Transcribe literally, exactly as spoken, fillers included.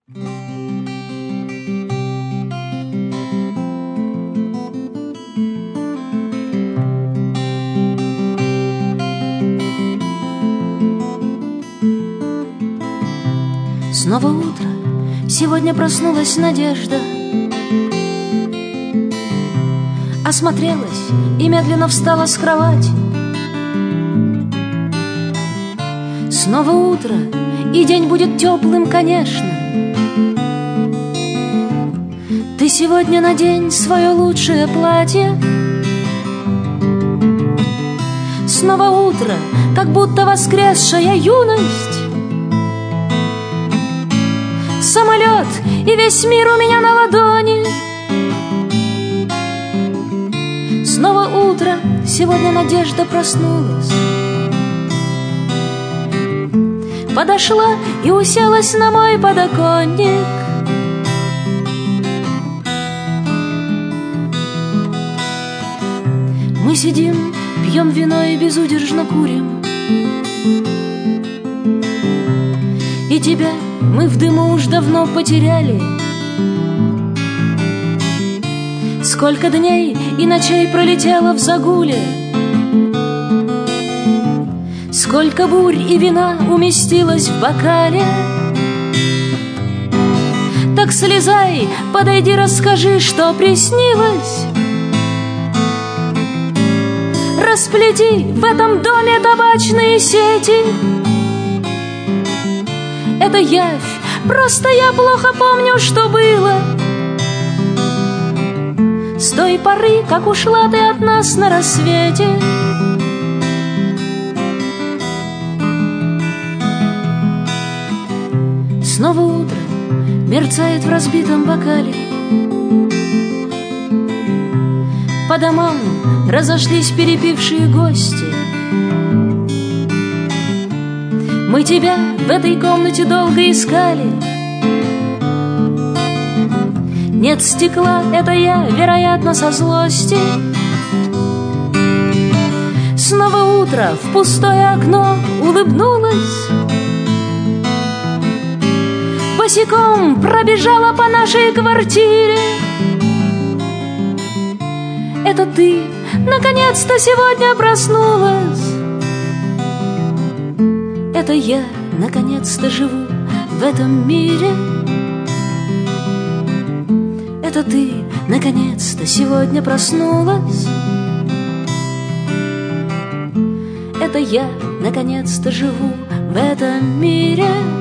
Снова утро, сегодня проснулась надежда. Осмотрелась и медленно встала с кровати. Снова утро, и день будет теплым, конечно. Ты сегодня надень свое лучшее платье. Снова утро, как будто воскресшая юность. Самолет, и весь мир у меня на ладони. Снова утро, сегодня надежда проснулась. Подошла и уселась на мой подоконник. Мы сидим, пьем вино и безудержно курим. И тебя мы в дыму уж давно потеряли. Сколько дней и ночей пролетело в загуле, сколько бурь и вина уместилось в бокале. Так слезай, подойди, расскажи, что приснилось. Расплети в этом доме табачные сети. Это явь, просто я плохо помню, что было. С той поры, как ушла ты от нас на рассвете. Снова утро мерцает в разбитом бокале. По домам разошлись перепившие гости. Мы тебя в этой комнате долго искали. Нет стекла, это я, вероятно, со злости. Снова утро в пустое окно улыбнулось. Босиком пробежала по нашей квартире. Это ты, наконец-то, сегодня проснулась. Это я, наконец-то, живу в этом мире. Это ты, наконец-то, сегодня проснулась. Это я, наконец-то, живу в этом мире.